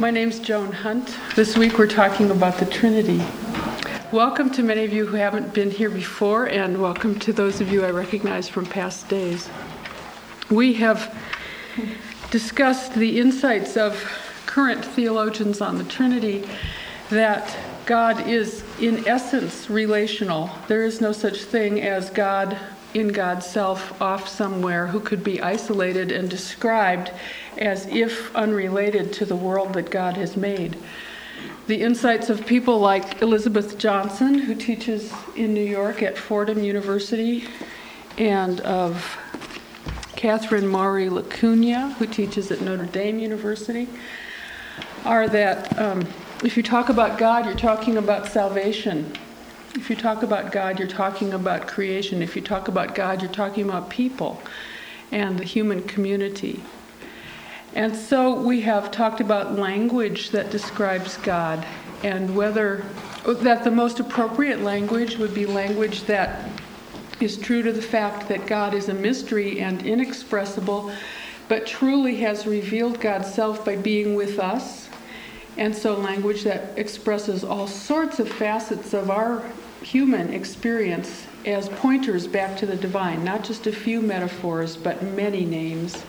My name's Joan Hunt. This week we're talking about the Trinity. Welcome to many of you who haven't been here before, and welcome to those of you I recognize from past days. We have discussed the insights of current theologians on the Trinity, that God is in essence relational. There is no such thing as God in God's self off somewhere who could be isolated and described as if unrelated to the world that God has made. The insights of people like Elizabeth Johnson, who teaches in New York at Fordham University, and of Catherine Maury Lacuna, who teaches at Notre Dame University, are that if you talk about God, you're talking about salvation. If you talk about God, you're talking about creation. If you talk about God, you're talking about people and the human community. And so we have talked about language that describes God, and whether that the most appropriate language would be language that is true to the fact that God is a mystery and inexpressible, but truly has revealed God's self by being with us. And so language that expresses all sorts of facets of our human experience as pointers back to the divine, not just a few metaphors, but many names.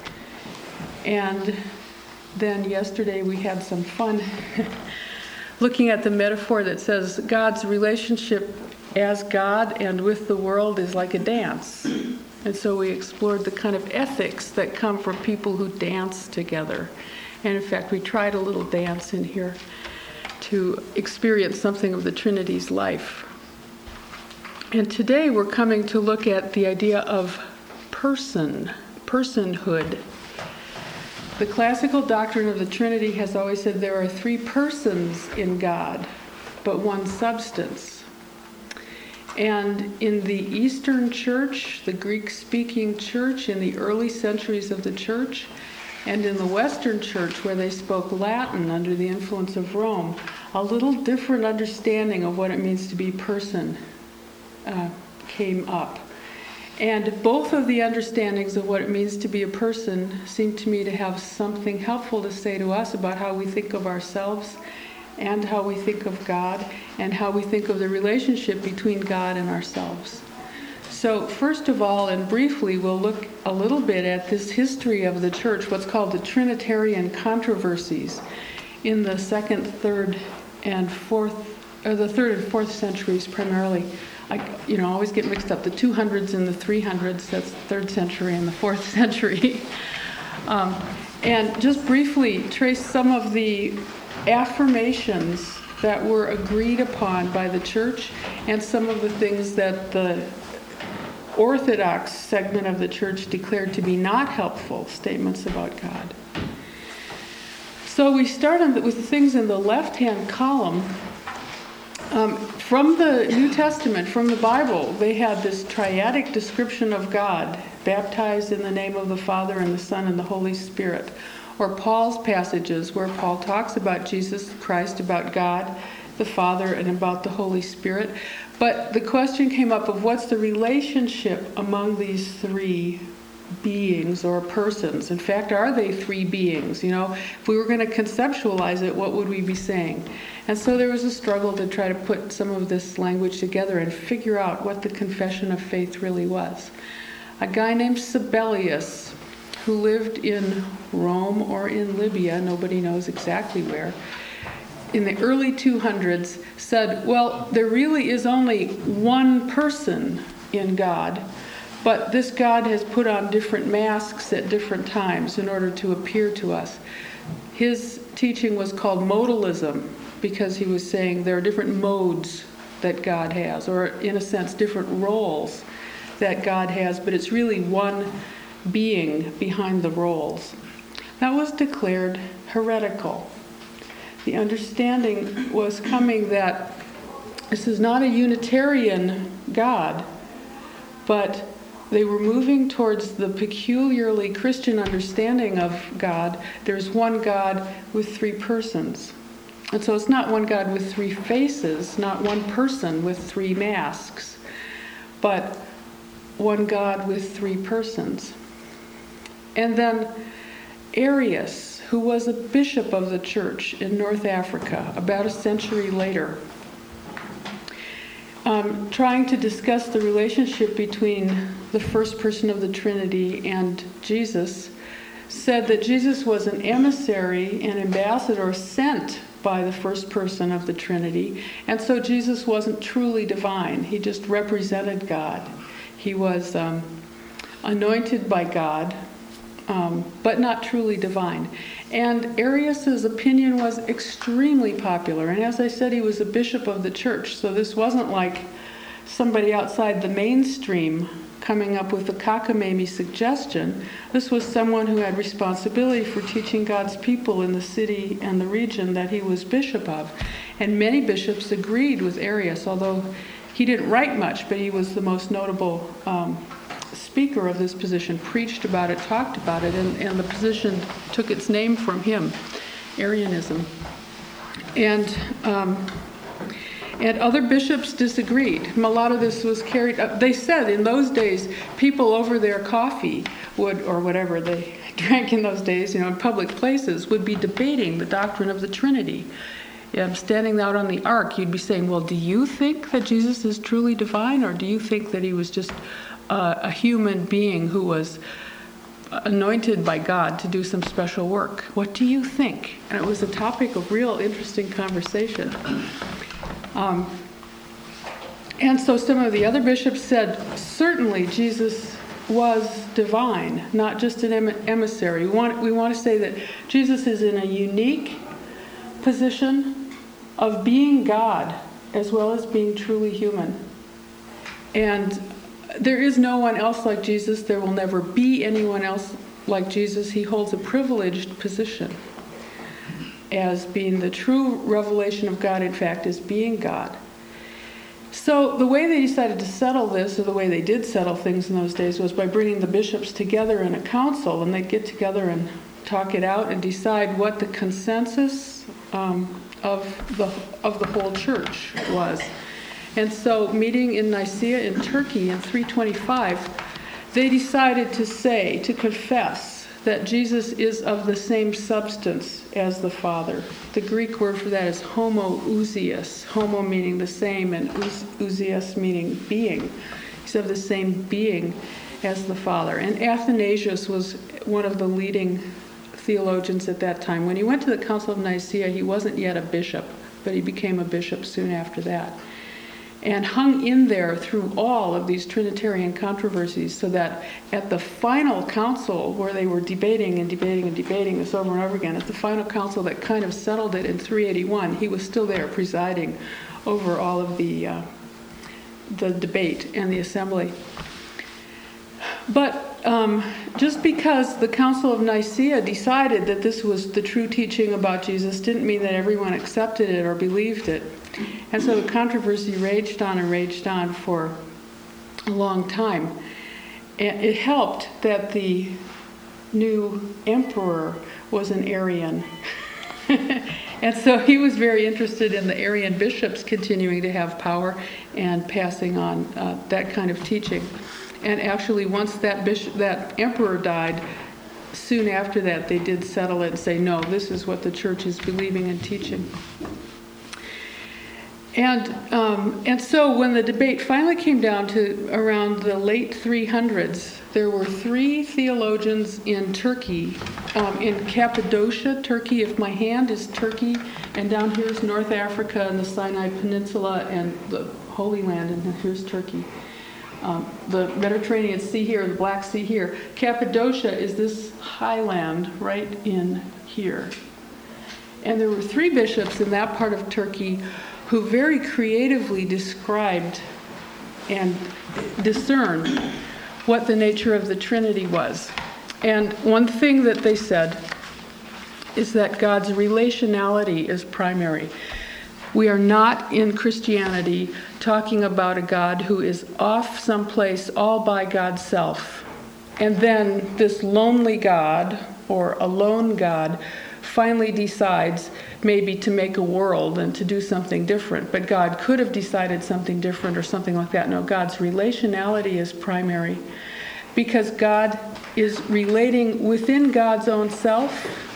And then yesterday we had some fun looking at the metaphor that says God's relationship as God and with the world is like a dance. And so we explored the kind of ethics that come from people who dance together. And in fact, we tried a little dance in here to experience something of the Trinity's life. And today we're coming to look at the idea of personhood. The classical doctrine of the Trinity has always said there are three persons in God, but one substance. And in the Eastern Church, the Greek-speaking church in the early centuries of the church, and in the Western Church, where they spoke Latin under the influence of Rome, a little different understanding of what it means to be person came up. And both of the understandings of what it means to be a person seem to me to have something helpful to say to us about how we think of ourselves and how we think of God and how we think of the relationship between God and ourselves. So first of all, and briefly, we'll look a little bit at this history of the church, what's called the Trinitarian controversies in the second, third, and fourth, or the third and fourth centuries primarily. I always get mixed up, the 200s and the 300s, that's the third century and the fourth century. And just briefly trace some of the affirmations that were agreed upon by the church and some of the things that the Orthodox segment of the church declared to be not helpful statements about God. So we start with the things in the left-hand column. From the New Testament, from the Bible, they had this triadic description of God, baptized in the name of the Father and the Son and the Holy Spirit. Or Paul's passages where Paul talks about Jesus Christ, about God, the Father, and about the Holy Spirit. But the question came up of what's the relationship among these three beings or persons? In fact, are they three beings? If we were going to conceptualize it, what would we be saying? And so there was a struggle to try to put some of this language together and figure out what the confession of faith really was. A guy named Sabellius, who lived in Rome or in Libya, nobody knows exactly where, in the early 200s, said, well, there really is only one person in God, but this God has put on different masks at different times in order to appear to us. His teaching was called modalism, because he was saying there are different modes that God has, or in a sense, different roles that God has, but it's really one being behind the roles. That was declared heretical. The understanding was coming that this is not a Unitarian God, but they were moving towards the peculiarly Christian understanding of God. There's one God with three persons. And so it's not one God with three faces, not one person with three masks, but one God with three persons. And then Arius, who was a bishop of the church in North Africa about a century later, trying to discuss the relationship between the first person of the Trinity and Jesus, said that Jesus was an emissary, an ambassador sent by the first person of the Trinity, and so Jesus wasn't truly divine. He just represented God. He was anointed by God, but not truly divine. And Arius's opinion was extremely popular, and as I said, he was a bishop of the church, so this wasn't like somebody outside the mainstream coming up with a cockamamie suggestion. This was someone who had responsibility for teaching God's people in the city and the region that he was bishop of. And many bishops agreed with Arius, although he didn't write much, but he was the most notable speaker of this position, preached about it, talked about it, and the position took its name from him, Arianism. And other bishops disagreed. A lot of this was carried up. They said in those days, people over their coffee would, or whatever they drank in those days, in public places, would be debating the doctrine of the Trinity. Standing out on the ark, you'd be saying, well, do you think that Jesus is truly divine, or do you think that he was just a human being who was anointed by God to do some special work? What do you think? And it was a topic of real interesting conversation. And so some of the other bishops said, certainly Jesus was divine, not just an emissary. We want to say that Jesus is in a unique position of being God as well as being truly human. And there is no one else like Jesus. There will never be anyone else like Jesus. He holds a privileged position as being the true revelation of God, in fact, as being God. So the way they decided to settle this, or the way they did settle things in those days, was by bringing the bishops together in a council, and they'd get together and talk it out and decide what the consensus of the whole church was. And so, meeting in Nicaea in Turkey in 325, they decided to confess that Jesus is of the same substance as the Father. The Greek word for that is homoousios. Homo meaning the same, and ousios meaning being. He's of the same being as the Father. And Athanasius was one of the leading theologians at that time. When he went to the Council of Nicaea, he wasn't yet a bishop, but he became a bishop soon after that, and hung in there through all of these Trinitarian controversies, so that at the final council, where they were debating this over and over again, at the final council that kind of settled it in 381, he was still there presiding over all of the debate and the assembly. But just because the Council of Nicaea decided that this was the true teaching about Jesus didn't mean that everyone accepted it or believed it. And so the controversy raged on for a long time. And it helped that the new emperor was an Arian. And so he was very interested in the Arian bishops continuing to have power and passing on that kind of teaching. And actually, once that emperor died, soon after that, they did settle it and say, no, this is what the church is believing and teaching. And so when the debate finally came down to around the late 300s, there were three theologians in Turkey, in Cappadocia, Turkey. If my hand is Turkey, and down here is North Africa and the Sinai Peninsula and the Holy Land, and here's Turkey. The Mediterranean Sea here, the Black Sea here. Cappadocia is this highland right in here. And there were three bishops in that part of Turkey who very creatively described and discerned what the nature of the Trinity was. And one thing that they said is that God's relationality is primary. We are not in Christianity talking about a God who is off someplace all by God's self. And then this lonely God, or a lone God, finally decides maybe to make a world and to do something different. But God could have decided something different or something like that. No, God's relationality is primary, because God is relating within God's own self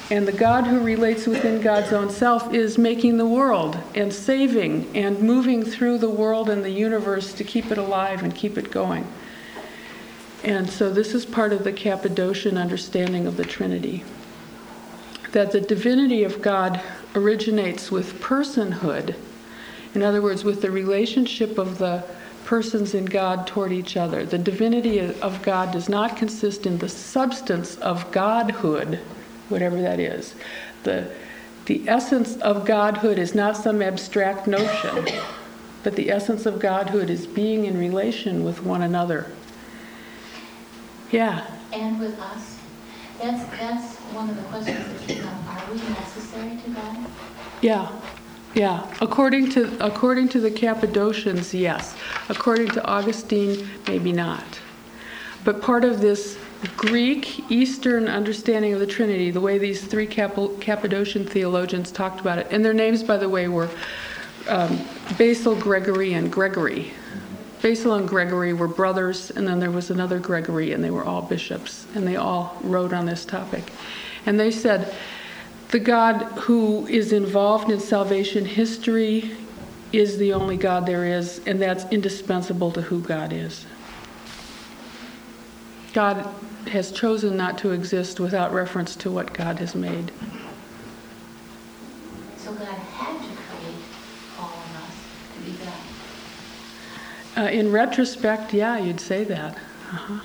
And the God who relates within God's own self is making the world and saving and moving through the world and the universe to keep it alive and keep it going. And so this is part of the Cappadocian understanding of the Trinity. That the divinity of God originates with personhood. In other words, with the relationship of the persons in God toward each other. The divinity of God does not consist in the substance of Godhood, whatever that is. The essence of Godhood is not some abstract notion, but the essence of Godhood is being in relation with one another. Yeah. And with us. That's one of the questions that came up. Are we necessary to God? Yeah. According to the Cappadocians, yes. According to Augustine, maybe not. But part of this Greek Eastern understanding of the Trinity, the way these three Cappadocian theologians talked about it, and their names, by the way, were Basil, Gregory, and Gregory. Basil and Gregory were brothers, and then there was another Gregory, and they were all bishops, and they all wrote on this topic. And they said, the God who is involved in salvation history is the only God there is, and that's indispensable to who God is. God has chosen not to exist without reference to what God has made. So God had to create all of us to be God. In retrospect, yeah, you'd say that. Uh-huh.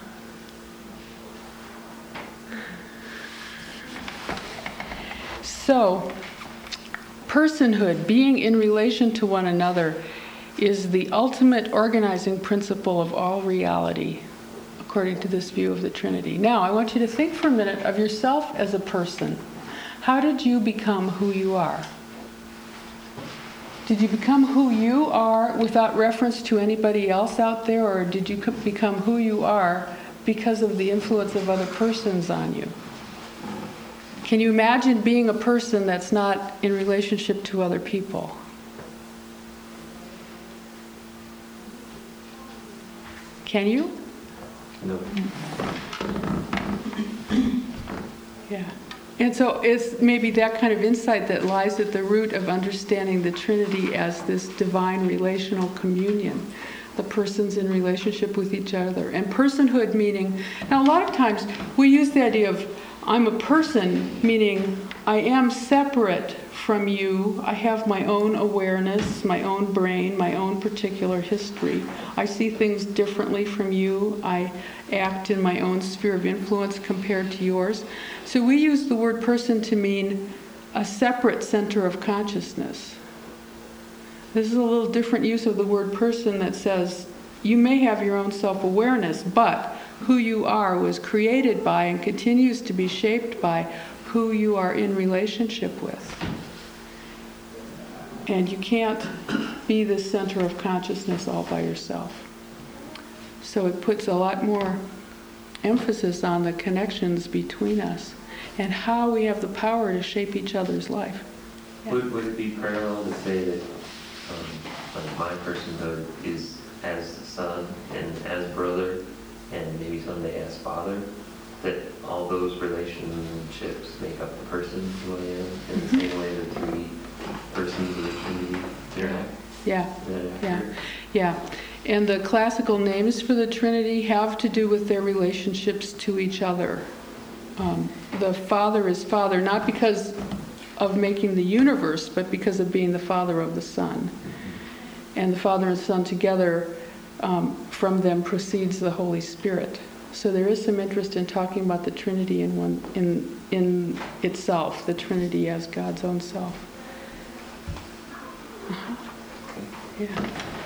So, personhood, being in relation to one another, is the ultimate organizing principle of all reality, according to this view of the Trinity. Now, I want you to think for a minute of yourself as a person. How did you become who you are? Did you become who you are without reference to anybody else out there, or did you become who you are because of the influence of other persons on you? Can you imagine being a person that's not in relationship to other people? Can you? No. Yeah. And so it's maybe that kind of insight that lies at the root of understanding the Trinity as this divine relational communion. The persons in relationship with each other. And personhood meaning, now a lot of times we use the idea of I'm a person, meaning I am separate from you. I have my own awareness, my own brain, my own particular history. I see things differently from you. I act in my own sphere of influence compared to yours. So we use the word person to mean a separate center of consciousness. This is a little different use of the word person that says you may have your own self-awareness, but who you are was created by and continues to be shaped by who you are in relationship with. And you can't be the center of consciousness all by yourself. So it puts a lot more emphasis on the connections between us and how we have the power to shape each other's life. Yeah. Would it be parallel to say that like my personhood is as son and as brother and maybe someday as father, that all those relationships make up the person who I am in the same way the three persons of the Trinity interact? Yeah. And the classical names for the Trinity have to do with their relationships to each other. The Father is Father, not because of making the universe, but because of being the Father of the Son. And the Father and Son together, from them proceeds the Holy Spirit. So there is some interest in talking about the Trinity in itself, the Trinity as God's own self. Yeah.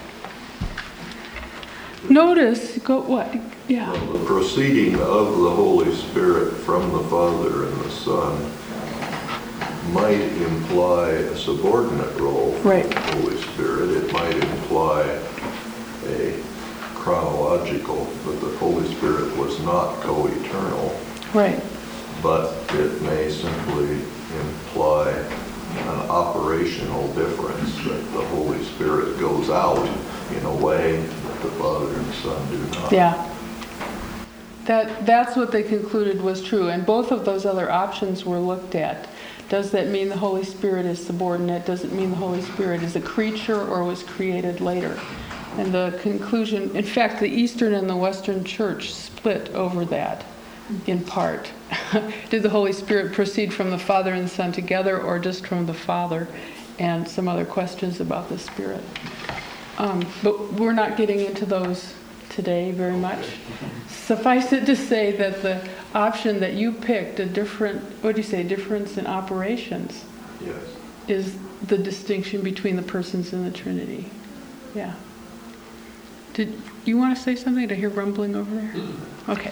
Notice, Yeah. Well, the proceeding of the Holy Spirit from the Father and the Son might imply a subordinate role for Right. the Holy Spirit. It might imply a chronological, that the Holy Spirit was not co-eternal. Right. But it may simply imply an operational difference, that the Holy Spirit goes out in a way that the Father and Son do not. Yeah. That's what they concluded was true, and both of those other options were looked at. Does that mean the Holy Spirit is subordinate? Does it mean the Holy Spirit is a creature or was created later? And the conclusion, in fact, the Eastern and the Western Church split over that in part. Did the Holy Spirit proceed from the Father and the Son together, or just from the Father? And some other questions about the Spirit. But we're not getting into those today very much. Suffice it to say that the option that you picked, difference in operations, Yes. is the distinction between the persons in the Trinity. Yeah. Did you want to say something? Did I hear rumbling over there? Okay.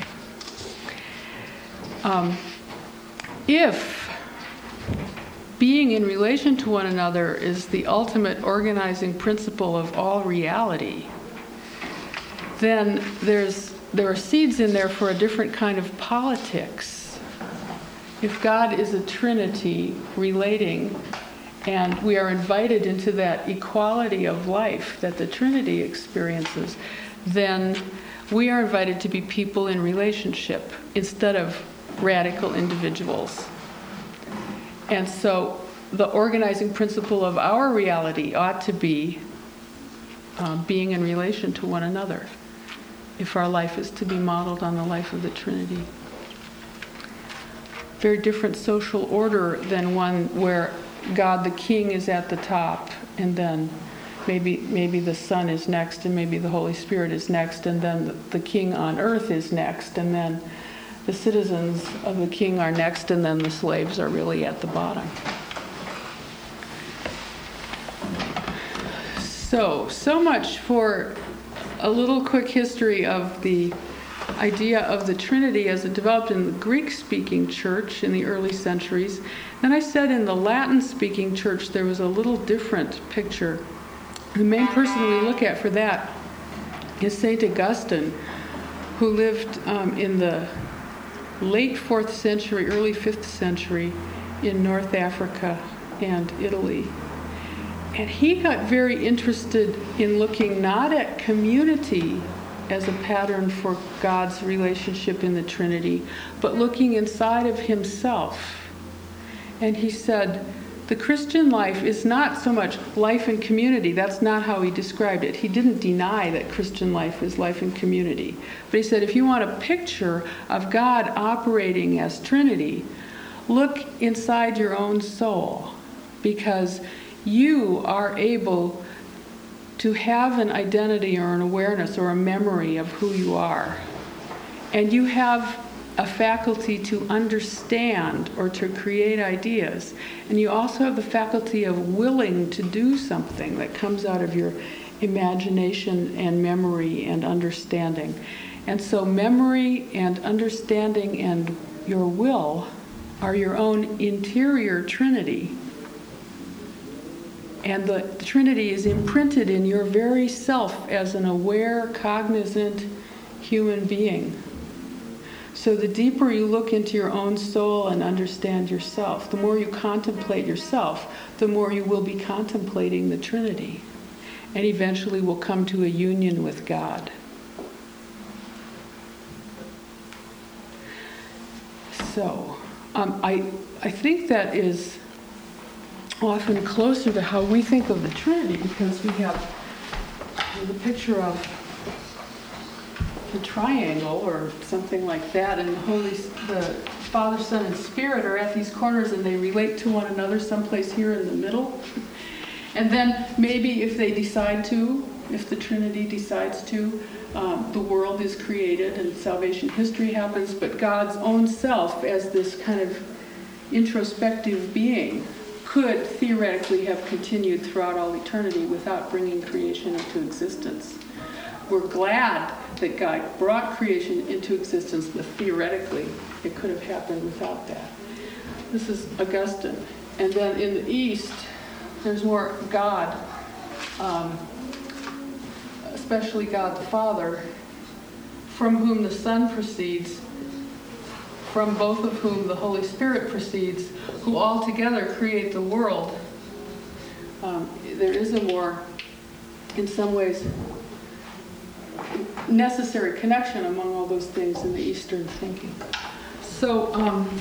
If being in relation to one another is the ultimate organizing principle of all reality, then there are seeds in there for a different kind of politics. If God is a Trinity relating, and we are invited into that equality of life that the Trinity experiences, then we are invited to be people in relationship instead of radical individuals. And so the organizing principle of our reality ought to be being in relation to one another, if our life is to be modeled on the life of the Trinity. Very different social order than one where God the King is at the top, and then maybe the Son is next, and maybe the Holy Spirit is next, and then the King on earth is next, and then the citizens of the King are next, and then the slaves are really at the bottom. So much for a little quick history of the idea of the Trinity as it developed in the Greek-speaking church in the early centuries. Then I said in the Latin-speaking church there was a little different picture. The main person we look at for that is St. Augustine, who lived in the late 4th century, early 5th century in North Africa and Italy. And he got very interested in looking not at community as a pattern for God's relationship in the Trinity, but looking inside of himself. And he said, the Christian life is not so much life in community. That's not how he described it. He didn't deny that Christian life is life in community. But he said, if you want a picture of God operating as Trinity, look inside your own soul, because you are able to have an identity or an awareness or a memory of who you are. And you have a faculty to understand or to create ideas. And you also have the faculty of willing to do something that comes out of your imagination and memory and understanding. And so memory and understanding and your will are your own interior Trinity. And the Trinity is imprinted in your very self as an aware, cognizant human being. So the deeper you look into your own soul and understand yourself, the more you contemplate yourself, the more you will be contemplating the Trinity, and eventually will come to a union with God. So I think that is often closer to how we think of the Trinity, because we have the picture of the triangle or something like that, and the Father, Son, and Spirit are at these corners, and they relate to one another someplace here in the middle. And then maybe if they decide to, if the Trinity decides to, the world is created and salvation history happens, but God's own self as this kind of introspective being could theoretically have continued throughout all eternity without bringing creation into existence. We're glad that God brought creation into existence, but theoretically it could have happened without that. This is Augustine. And then in the East, there's more God, especially God the Father, from whom the Son proceeds, from both of whom the Holy Spirit proceeds, who all together create the world. There is a more, in some ways, necessary connection among all those things in the Eastern thinking. So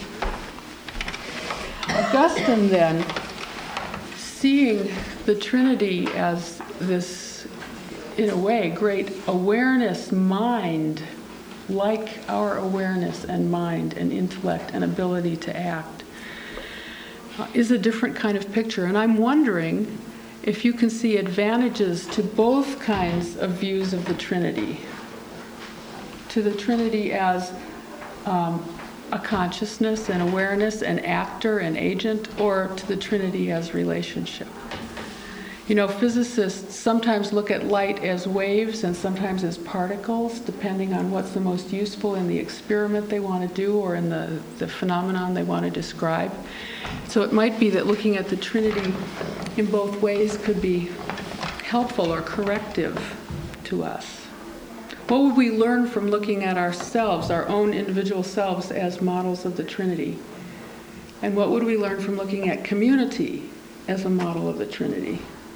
Augustine then, seeing the Trinity as this, in a way, great awareness mind, like our awareness and mind and intellect and ability to act, is a different kind of picture. And I'm wondering if you can see advantages to both kinds of views of the Trinity. To the Trinity as a consciousness and awareness, an actor, an agent, or to the Trinity as relationship. You know, physicists sometimes look at light as waves and sometimes as particles, depending on what's the most useful in the experiment they want to do or in the phenomenon they want to describe. So it might be that looking at the Trinity in both ways could be helpful or corrective to us. What would we learn from looking at ourselves, our own individual selves, as models of the Trinity? And what would we learn from looking at community as a model of the Trinity?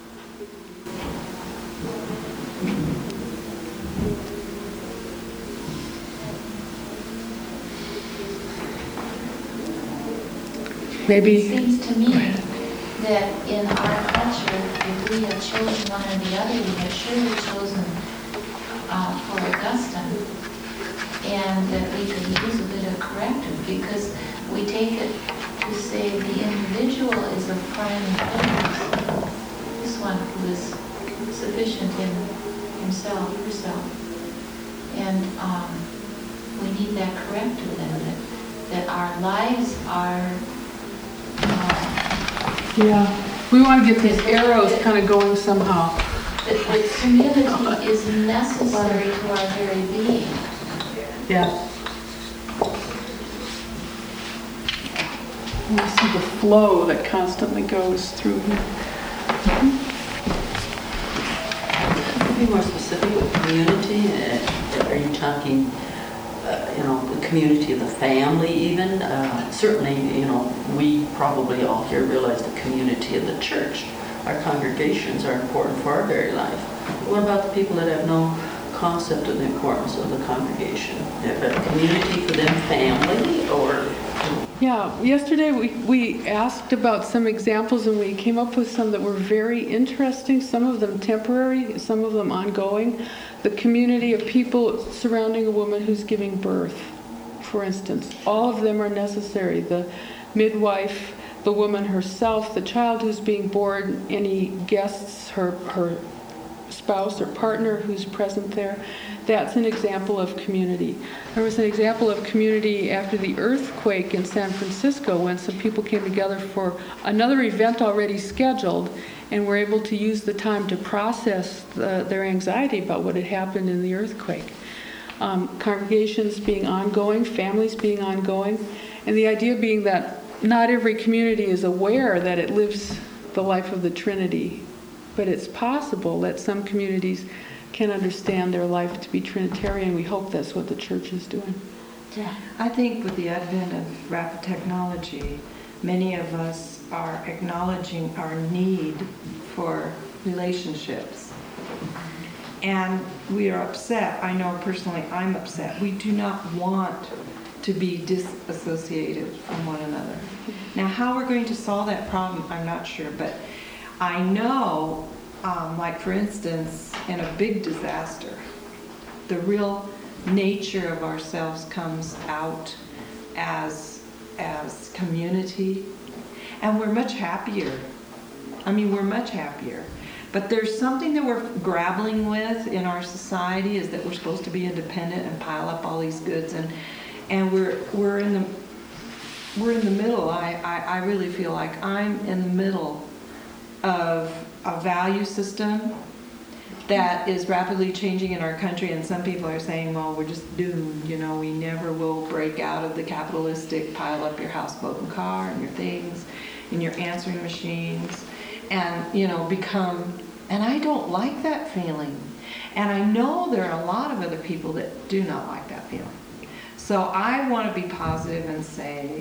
Maybe. It seems to me that in our culture, if we have chosen one or the other, we have surely chosen for Augustine, and that we could use a bit of corrective, because we take it to say the individual is of prime importance. This one who is sufficient in himself, herself. And we need that corrective then, that our lives are Yeah, we want to get these arrows kind of going somehow. that community is necessary to our very being. Yeah. We see the flow that constantly goes through here. To be more specific with community, are you talking, the community of the family even? Certainly, we probably all here realize the community of the church. Our congregations are important for our very life. What about the people that have no concept of the importance of the congregation? A community for them, family, or? Yeah, yesterday we asked about some examples and we came up with some that were very interesting, some of them temporary, some of them ongoing. The community of people surrounding a woman who's giving birth, for instance. All of them are necessary. The midwife, the woman herself, the child who's being born, any guests, her spouse or partner who's present there. That's an example of community. There was an example of community after the earthquake in San Francisco when some people came together for another event already scheduled and were able to use the time to process their anxiety about what had happened in the earthquake. Congregations being ongoing, families being ongoing, and the idea being that not every community is aware that it lives the life of the Trinity, but it's possible that some communities can understand their life to be Trinitarian. We hope that's what the church is doing. Yeah. I think with the advent of rapid technology, many of us are acknowledging our need for relationships. And we are upset. I know personally I'm upset. We do not want to be disassociated from one another. Now, how we're going to solve that problem, I'm not sure, but I know, like for instance, in a big disaster, the real nature of ourselves comes out as community, and we're much happier. I mean, we're much happier. But there's something that we're grappling with in our society, is that we're supposed to be independent and pile up all these goods, and we're in the middle. I really feel like I'm in the middle of a value system that is rapidly changing in our country, and some people are saying, well, we're just doomed, we never will break out of the capitalistic pile up your houseboat and car and your things and your answering machines and become, and I don't like that feeling, and I know there are a lot of other people that do not like that feeling. So I want to be positive and say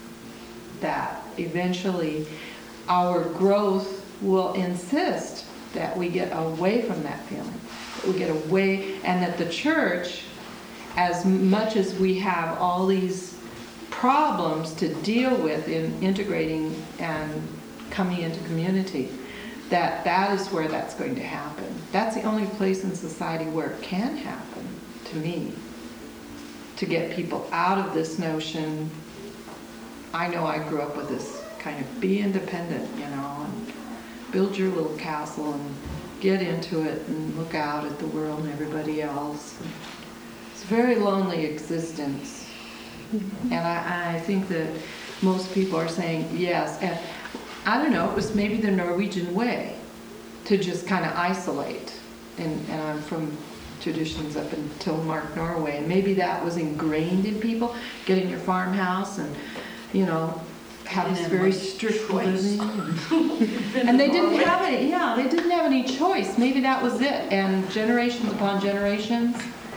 that eventually our growth will insist that we get away from that feeling. We get away, and that the church, as much as we have all these problems to deal with in integrating and coming into community, that is where that's going to happen. That's the only place in society where it can happen, to me, to get people out of this notion. I know I grew up with this kind of be independent, and build your little castle and get into it and look out at the world and everybody else. It's a very lonely existence. And I think that most people are saying yes. And I don't know, it was maybe the Norwegian way to just kind of isolate. And I'm from traditions up until Mark, Norway. And maybe that was ingrained in people, getting your farmhouse and, having this very strict living. And they didn't have any, they didn't have any choice. Maybe that was it. And generations upon generations.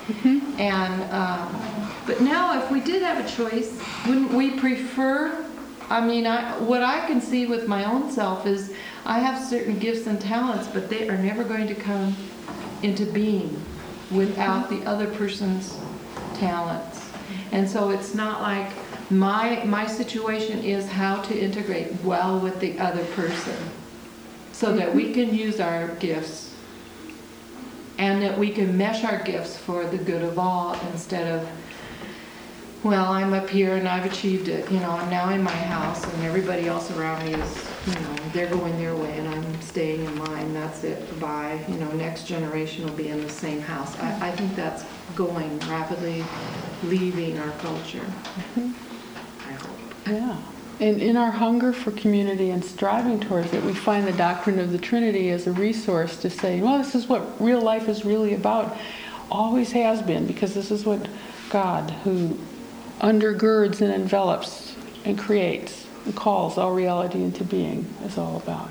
And, but now if we did have a choice, wouldn't we prefer, what I can see with my own self is I have certain gifts and talents, but they are never going to come into being without the other person's talents. And so it's not like my situation is how to integrate well with the other person so that we can use our gifts and that we can mesh our gifts for the good of all instead of, well, I'm up here and I've achieved it, I'm now in my house and everybody else around me is, they're going their way and I'm staying in mine, that's it, bye. Next generation will be in the same house. I think that's going rapidly, leaving our culture. I hope. Yeah. And in our hunger for community and striving towards it, we find the doctrine of the Trinity as a resource to say, well, this is what real life is really about. Always has been, because this is what God, who undergirds and envelops and creates and calls all reality into being, is all about.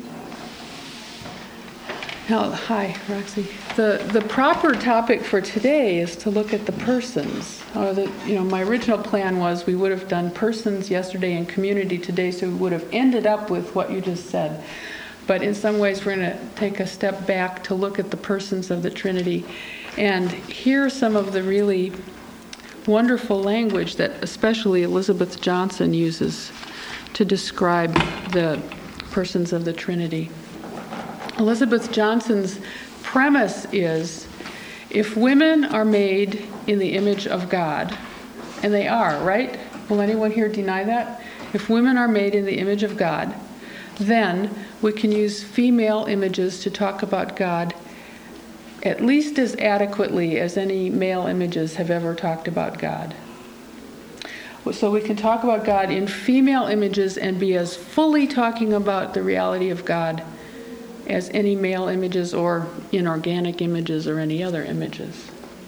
Now, hi, Roxy. The proper topic for today is to look at the persons. My original plan was we would have done persons yesterday and community today, so we would have ended up with what you just said. But in some ways, we're going to take a step back to look at the persons of the Trinity and hear some of the really wonderful language that especially Elizabeth Johnson uses to describe the persons of the Trinity. Elizabeth Johnson's premise is, if women are made in the image of God, and they are, right? Will anyone here deny that? If women are made in the image of God, then we can use female images to talk about God at least as adequately as any male images have ever talked about God. So we can talk about God in female images and be as fully talking about the reality of God as any male images or inorganic images or any other images.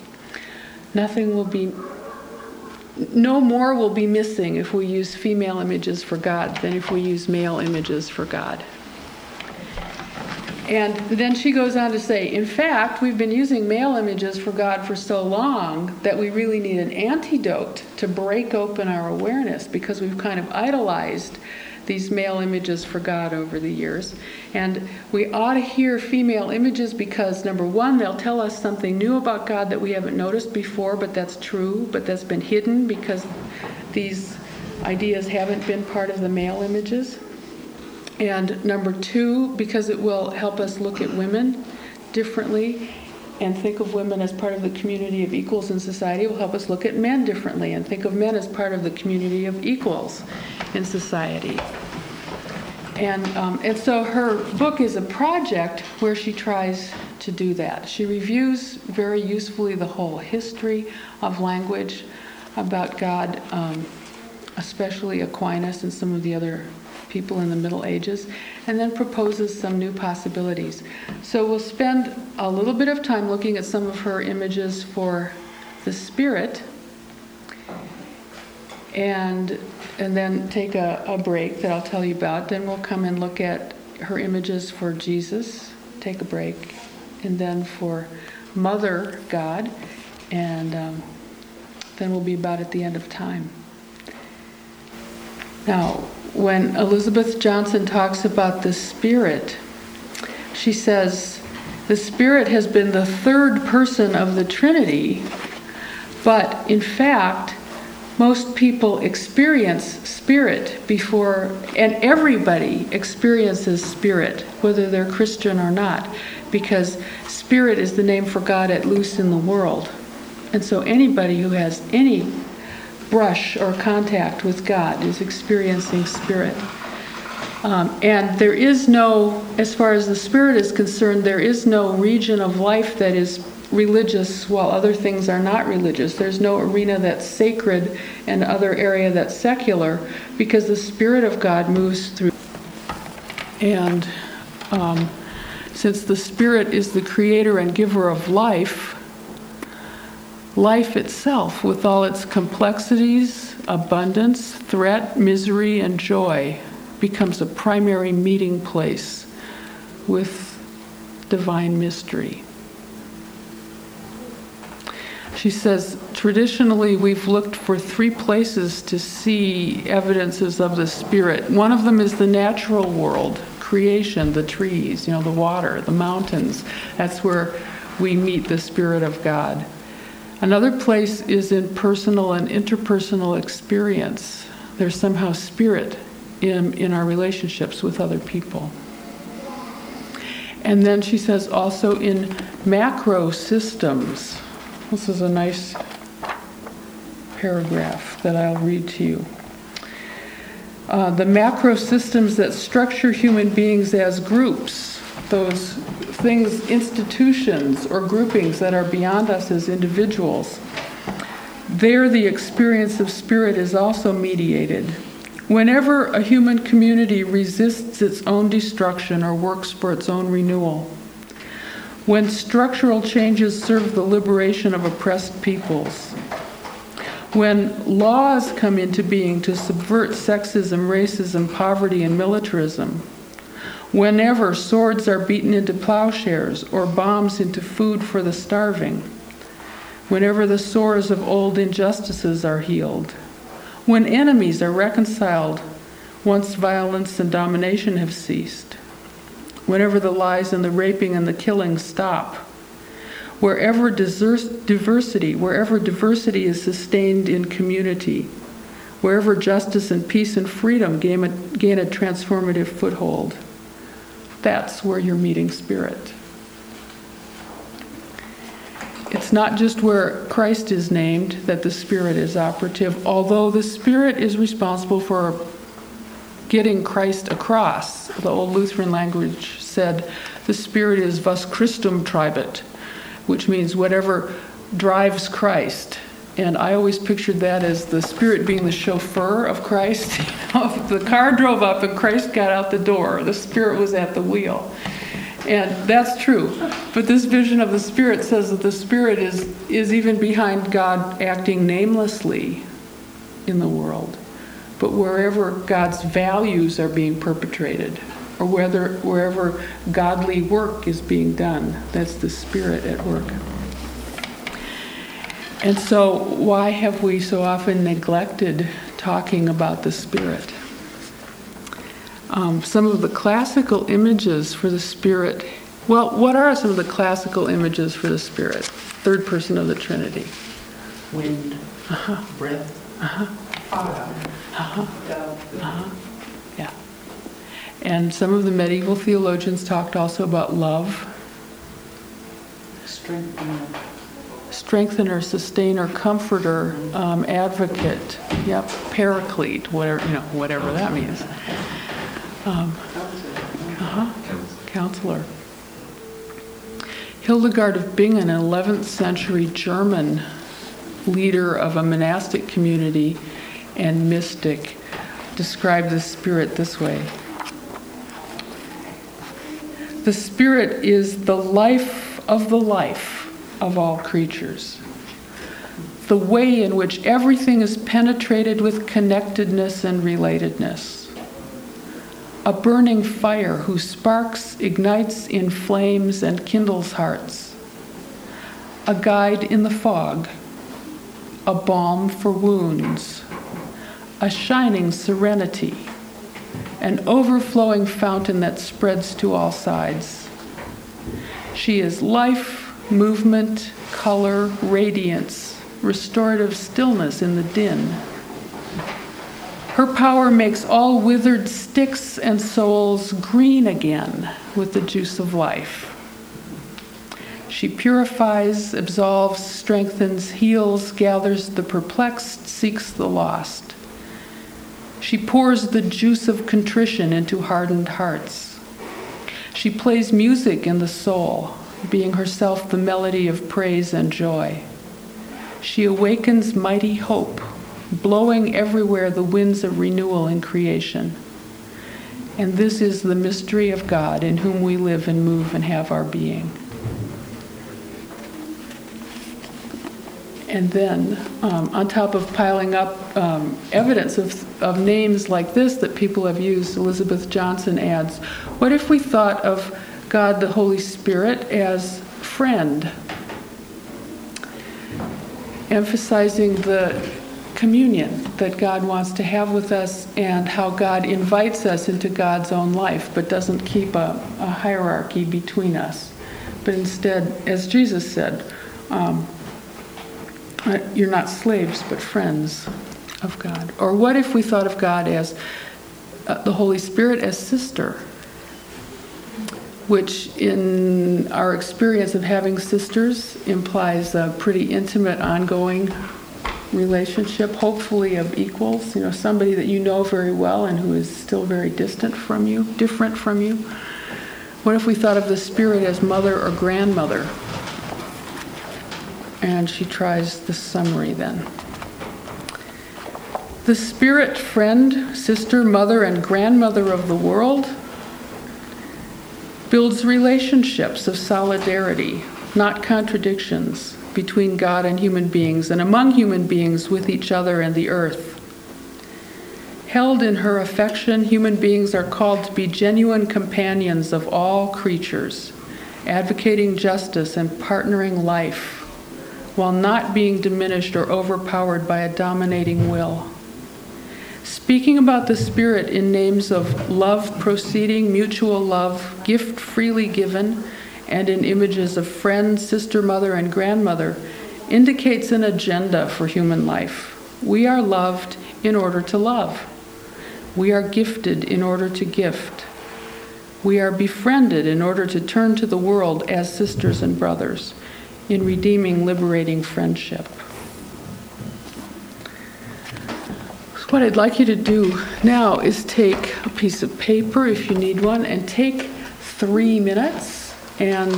No more will be missing if we use female images for God than if we use male images for God. And then she goes on to say, in fact, we've been using male images for God for so long that we really need an antidote to break open our awareness, because we've kind of idolized these male images for God over the years. And we ought to hear female images because, number one, they'll tell us something new about God that we haven't noticed before, but that's true, but that's been hidden because these ideas haven't been part of the male images. And number two, because it will help us look at women differently and think of women as part of the community of equals in society. It will help us look at men differently and think of men as part of the community of equals in society. And so her book is a project where she tries to do that. She reviews very usefully the whole history of language about God, especially Aquinas and some of the other people in the Middle Ages, and then proposes some new possibilities. So we'll spend a little bit of time looking at some of her images for the Spirit, and then take a break that I'll tell you about. Then we'll come and look at her images for Jesus, take a break, and then for Mother God, and then we'll be about at the end of time. Now, when Elizabeth Johnson talks about the Spirit, she says The Spirit has been the third person of the Trinity, but in fact, most people experience Spirit before, and everybody experiences Spirit, whether they're Christian or not, because Spirit is the name for God at loose in the world. And so anybody who has any brush or contact with God is experiencing Spirit. And there is no, as far as the Spirit is concerned, there is no region of life that is religious while other things are not religious. There's no arena that's sacred and other area that's secular, because the Spirit of God moves through. And since the Spirit is the creator and giver of life, life itself, with all its complexities, abundance, threat, misery, and joy, becomes a primary meeting place with divine mystery. She says, traditionally we've looked for three places to see evidences of the Spirit. One of them is the natural world, creation, the trees, the water, the mountains. That's where we meet the Spirit of God. Another place is in personal and interpersonal experience. There's somehow Spirit in our relationships with other people. And then she says also in macro systems. This is a nice paragraph that I'll read to you. The macro systems that structure human beings as groups, those things, institutions or groupings that are beyond us as individuals, there the experience of Spirit is also mediated. Whenever a human community resists its own destruction or works for its own renewal, when structural changes serve the liberation of oppressed peoples, when laws come into being to subvert sexism, racism, poverty, and militarism, whenever swords are beaten into plowshares or bombs into food for the starving, whenever the sores of old injustices are healed, when enemies are reconciled once violence and domination have ceased, whenever the lies and the raping and the killing stop, wherever diversity is sustained in community, wherever justice and peace and freedom gain a transformative foothold, that's where you're meeting Spirit. It's not just where Christ is named that the Spirit is operative, although the Spirit is responsible for getting Christ across. The old Lutheran language said the Spirit is was Christum treibet, which means whatever drives Christ. And I always pictured that as the Spirit being the chauffeur of Christ. If the car drove up and Christ got out the door, the Spirit was at the wheel. And that's true. But this vision of the Spirit says that the Spirit is even behind God acting namelessly in the world. But wherever God's values are being perpetrated, or wherever godly work is being done, that's the Spirit at work. And so why have we so often neglected talking about the Spirit? Some of the classical images for the Spirit, well, what are some of the classical images for the Spirit? Third person of the Trinity. Wind, breath, fire, Yeah. And some of the medieval theologians talked also about love. Strengthener, sustainer, comforter, advocate, paraclete, whatever that means. Counselor. Hildegard of Bingen, an 11th century German leader of a monastic community and mystic, described the Spirit this way. The Spirit is the life of all creatures. The way in which everything is penetrated with connectedness and relatedness. A burning fire whose sparks ignites in flames and kindles hearts. A guide in the fog. A balm for wounds. A shining serenity. An overflowing fountain that spreads to all sides. She is life, movement, color, radiance, restorative stillness in the din. Her power makes all withered sticks and souls green again with the juice of life. She purifies, absolves, strengthens, heals, gathers the perplexed, seeks the lost. She pours the juice of contrition into hardened hearts. She plays music in the soul, being herself the melody of praise and joy. She awakens mighty hope, blowing everywhere the winds of renewal in creation. And this is the mystery of God in whom we live and move and have our being. And then, on top of piling up evidence of names like this that people have used, Elizabeth Johnson adds, what if we thought of God the Holy Spirit as friend, emphasizing the communion that God wants to have with us and how God invites us into God's own life, but doesn't keep a hierarchy between us. But instead, as Jesus said, you're not slaves, but friends of God. Or what if we thought of God as the Holy Spirit as sister, which in our experience of having sisters implies a pretty intimate, ongoing relationship, hopefully of equals, somebody that you know very well and who is still very distant from you, different from you. What if we thought of the Spirit as mother or grandmother? And she tries the summary then. The Spirit, friend, sister, mother, and grandmother of the world, builds relationships of solidarity, not contradictions, between God and human beings and among human beings with each other and the earth. Held in her affection, human beings are called to be genuine companions of all creatures, advocating justice and partnering life, while not being diminished or overpowered by a dominating will. Speaking about the Spirit in names of love proceeding, mutual love, gift freely given, and in images of friend, sister, mother, and grandmother, indicates an agenda for human life. We are loved in order to love. We are gifted in order to gift. We are befriended in order to turn to the world as sisters and brothers in redeeming, liberating friendship. So what I'd like you to do now is take a piece of paper, if you need one, and take 3 minutes and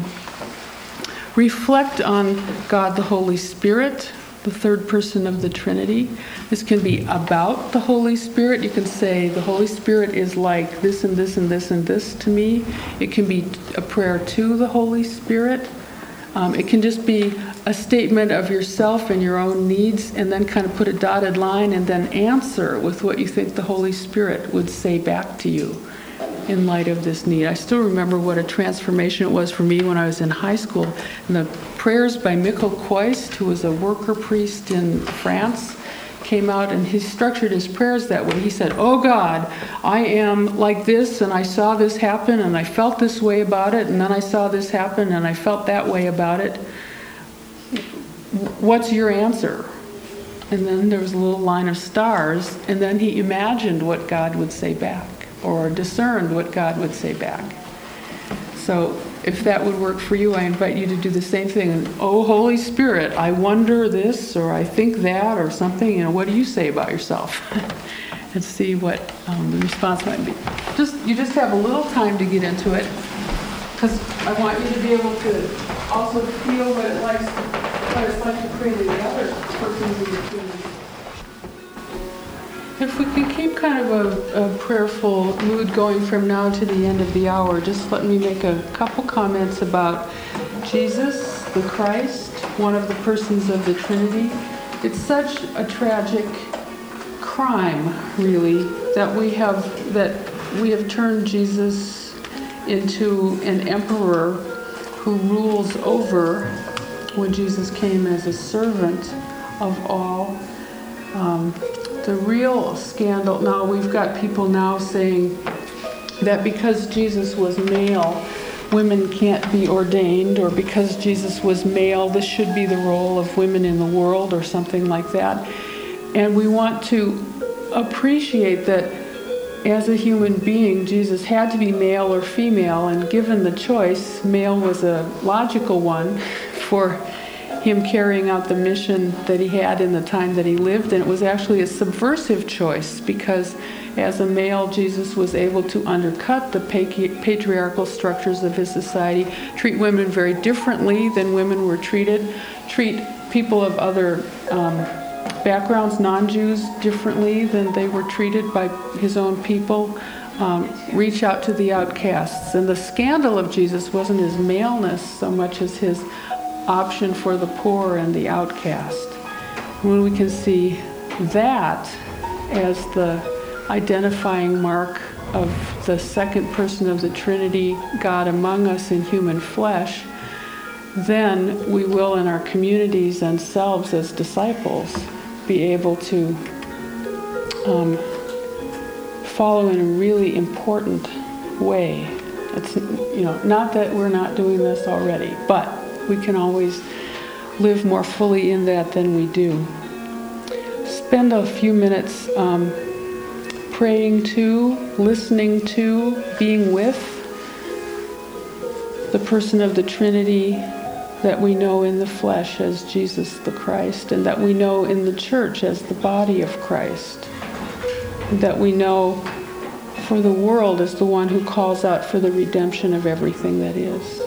reflect on God the Holy Spirit, the third person of the Trinity. This can be about the Holy Spirit. You can say, the Holy Spirit is like this and this and this and this to me. It can be a prayer to the Holy Spirit. It can just be a statement of yourself and your own needs, and then kind of put a dotted line and then answer with what you think the Holy Spirit would say back to you in light of this need. I still remember what a transformation it was for me when I was in high school. And the prayers by Mikkel Koist, who was a worker priest in France, came out, and he structured his prayers that way. He said, "Oh God, I am like this, and I saw this happen, and I felt this way about it, and then I saw this happen, and I felt that way about it. What's your answer?" And then there was a little line of stars, and then he imagined what God would say back, or discerned what God would say back. So if that would work for you, I invite you to do the same thing. Oh, Holy Spirit, I wonder this, or I think that, or something. What do you say about yourself? And see what the response might be. You just have a little time to get into it, because I want you to be able to also feel what it's like to pray to the other person in between. If we can keep kind of a prayerful mood going from now to the end of the hour, just let me make a couple comments about Jesus, the Christ, one of the persons of the Trinity. It's such a tragic crime, really, that we have turned Jesus into an emperor who rules over, when Jesus came as a servant of all. The real scandal, now we've got people now saying that because Jesus was male, women can't be ordained, or because Jesus was male, this should be the role of women in the world, or something like that. And we want to appreciate that as a human being, Jesus had to be male or female, and given the choice, male was a logical one for him carrying out the mission that he had in the time that he lived. And it was actually a subversive choice, because as a male, Jesus was able to undercut the patriarchal structures of his society, treat women very differently than women were treated, treat people of other backgrounds, non-Jews, differently than they were treated by his own people, reach out to the outcasts. And the scandal of Jesus wasn't his maleness so much as his option for the poor and the outcast. When we can see that as the identifying mark of the second person of the Trinity, God among us in human flesh, then we will, in our communities and selves as disciples, be able to follow in a really important way. It's, not that we're not doing this already, but we can always live more fully in that than we do. Spend a few minutes praying to, listening to, being with the person of the Trinity that we know in the flesh as Jesus the Christ, and that we know in the church as the body of Christ, and that we know for the world as the one who calls out for the redemption of everything that is.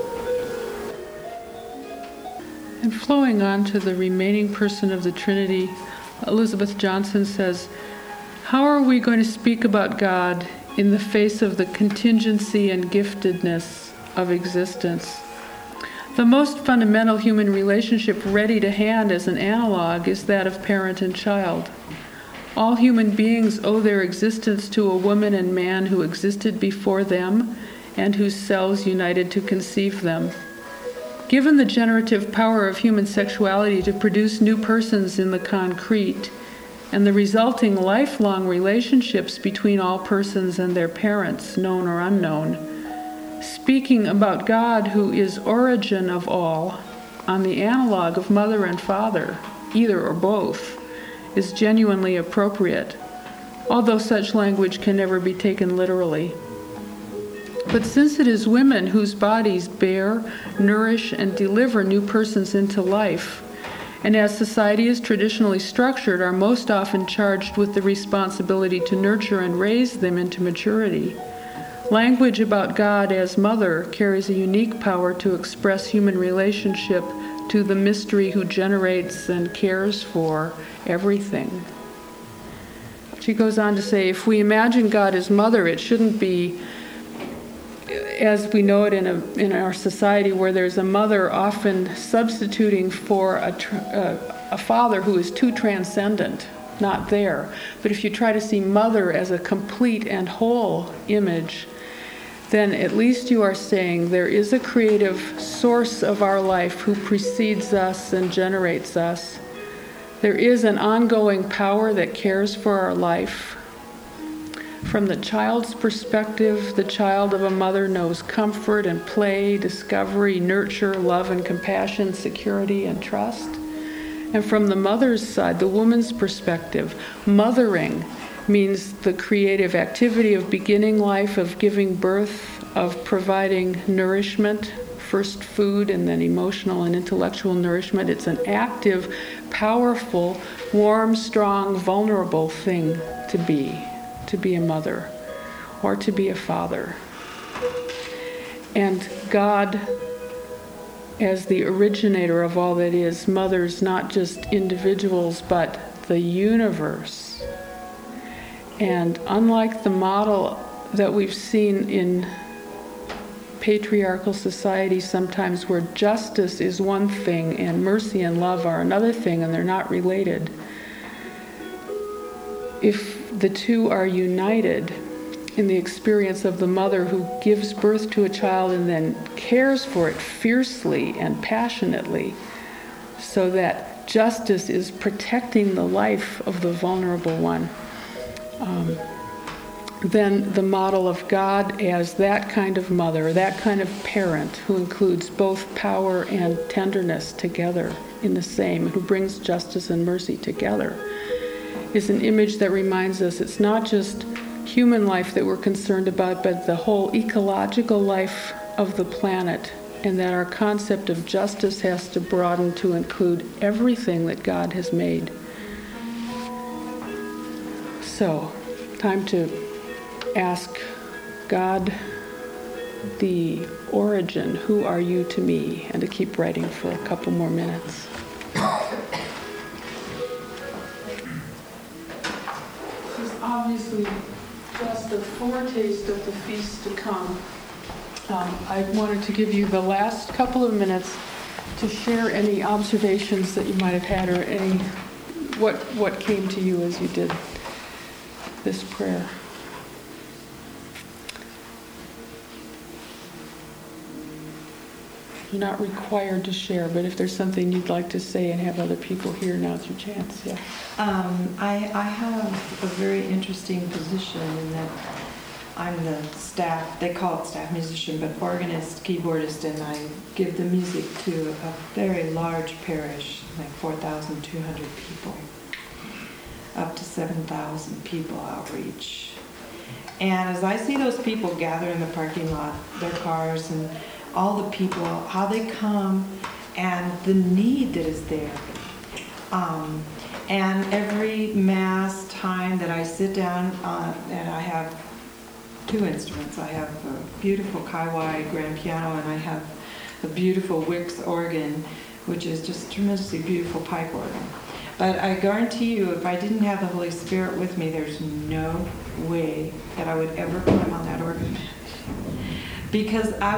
And flowing on to the remaining person of the Trinity, Elizabeth Johnson says, "How are we going to speak about God in the face of the contingency and giftedness of existence? The most fundamental human relationship ready to hand as an analog is that of parent and child. All human beings owe their existence to a woman and man who existed before them and whose cells united to conceive them. Given the generative power of human sexuality to produce new persons in the concrete, and the resulting lifelong relationships between all persons and their parents, known or unknown, speaking about God who is origin of all, on the analog of mother and father, either or both, is genuinely appropriate, although such language can never be taken literally. But since it is women whose bodies bear, nourish, and deliver new persons into life, and as society is traditionally structured, are most often charged with the responsibility to nurture and raise them into maturity, language about God as mother carries a unique power to express human relationship to the mystery who generates and cares for everything." She goes on to say, if we imagine God as mother, it shouldn't be as we know it in our society, where there's a mother often substituting for a father who is too transcendent, not there. But if you try to see mother as a complete and whole image, then at least you are saying there is a creative source of our life who precedes us and generates us. There is an ongoing power that cares for our life. From the child's perspective, the child of a mother knows comfort and play, discovery, nurture, love and compassion, security and trust. And from the mother's side, the woman's perspective, mothering means the creative activity of beginning life, of giving birth, of providing nourishment, first food and then emotional and intellectual nourishment. It's an active, powerful, warm, strong, vulnerable thing to be a mother or to be a father. And God, as the originator of all that is, mothers not just individuals but the universe. And unlike the model that we've seen in patriarchal society sometimes, where justice is one thing and mercy and love are another thing and they're not related, if the two are united in the experience of the mother who gives birth to a child and then cares for it fiercely and passionately, so that justice is protecting the life of the vulnerable one, then the model of God as that kind of mother, that kind of parent who includes both power and tenderness together in the same, who brings justice and mercy together, is an image that reminds us it's not just human life that we're concerned about, but the whole ecological life of the planet, and that our concept of justice has to broaden to include everything that God has made. So, time to ask God the origin, who are you to me, and to keep writing for a couple more minutes. This is obviously just a foretaste of the feast to come. I wanted to give you the last couple of minutes to share any observations that you might have had, or any what came to you as you did this prayer. You're not required to share, but if there's something you'd like to say and have other people hear, now's your chance. Yeah. I have a very interesting position in that I'm the staff, they call it staff musician, but organist, keyboardist, and I give the music to a very large parish, like 4,200 people, up to 7,000 people outreach. And as I see those people gather in the parking lot, their cars, and all the people, how they come, and the need that is there. And every Mass time that I sit down, and I have two instruments. I have a beautiful Kaiwai grand piano, and I have a beautiful Wicks organ, which is just tremendously beautiful pipe organ. But I guarantee you, if I didn't have the Holy Spirit with me, there's no way that I would ever climb on that organ. Because I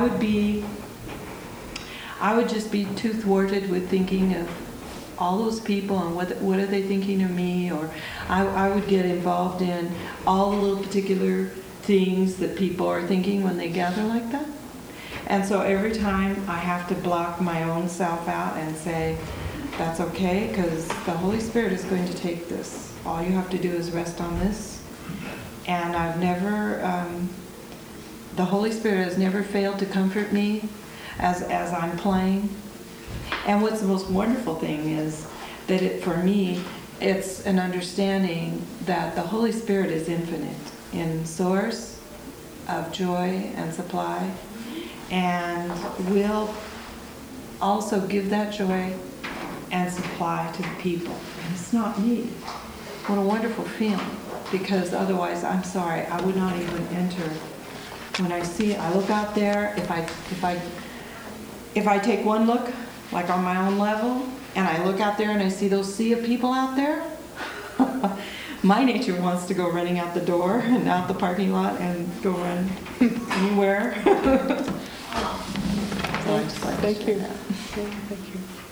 would just be too thwarted with thinking of all those people and what are they thinking of me, or I would get involved in all the little particular things that people are thinking when they gather like that. And so every time I have to block my own self out and say, that's okay, because the Holy Spirit is going to take this. All you have to do is rest on this. And I've never, the Holy Spirit has never failed to comfort me as I'm playing. And what's the most wonderful thing is that for me, it's an understanding that the Holy Spirit is infinite in source of joy and supply, and will also give that joy and supply to the people. And it's not me. What a wonderful feeling, because otherwise, I'm sorry, I would not even enter. When I look out there, if I take one look, like on my own level, and I look out there and I see those sea of people out there, my nature wants to go running out the door and out the parking lot and go run anywhere. So I just like to Thank share you. that. Thank you.